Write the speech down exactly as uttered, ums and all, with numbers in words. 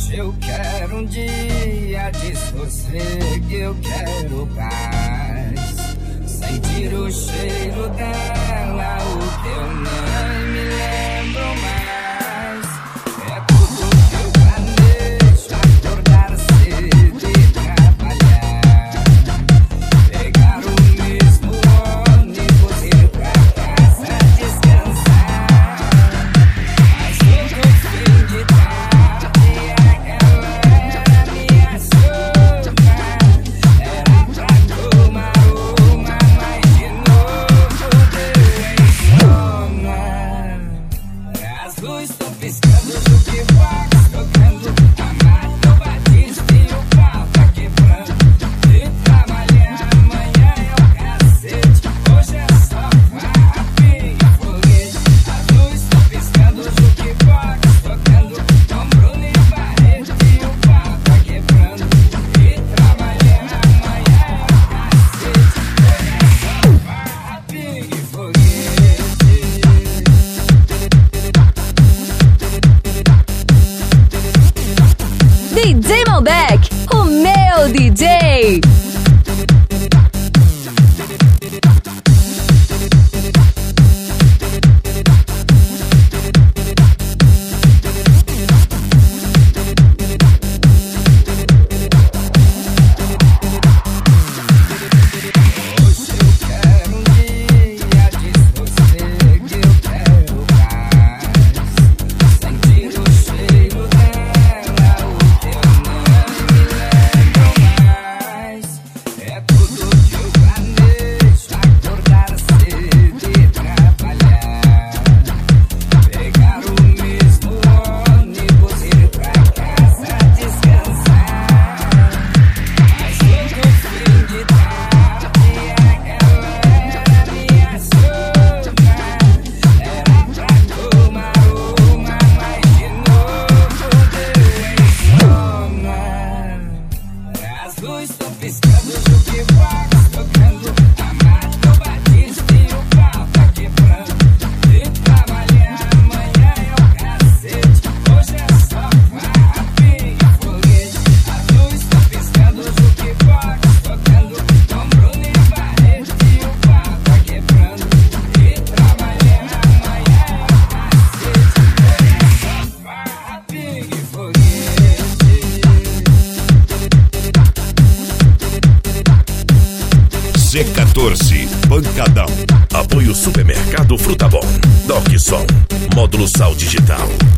Hoje eu quero um dia de sossego, eu quero paz. Sentir o cheiro dela, o que eu nem me lembro mais. É tudo que eu planejo, acordar cedo e trabalhar. Pegar o mesmo ônibus, ir pra casa descansar. Mas todo fim de tarde a galera me açouga. Era pra tomar uma, mas de novo deu insônia. As luzes estão piscando, o jukebox tocando, a Marta Batista e o pau tá quebrando. E trabalhar amanhã é o cacete, hoje é só farra, pinga e foguete. As luzes estão piscando, o jukebox tocando, com Bruno e Barreto e o pau tá quebrando. E trabalhar amanhã é o cacete, hoje é só farra, pinga e foguete. D J Malbec, o meu D J. Hoje eu quero um dia de sossego, eu quero paz. Sentir o cheiro dela, o que eu nem me lembro mais. É tudo que eu planejo, acordar cedo e trabalhar. Pegar o mesmo ônibus, ir pra casa descansar. Mas todo fim de tarde a galera me açouga. Era pra tomar uma, mas de novo deu insônia. As luzes estão piscando, o jukebox tocando, a Marta Batista e o pau tá quebrando. E trabalhar amanhã é o cacete, hoje é só farra, pinga e foguete. As luzes estão piscando, o jukebox tocando, com Bruno e Barreto e o pau tá quebrando. E trabalhar amanhã é o cacete, hoje é só farra, pinga e foguete. C quatorze, Pancadão. Apoio Supermercado Fruta Bom. Doc Som. Módulo Sal Digital.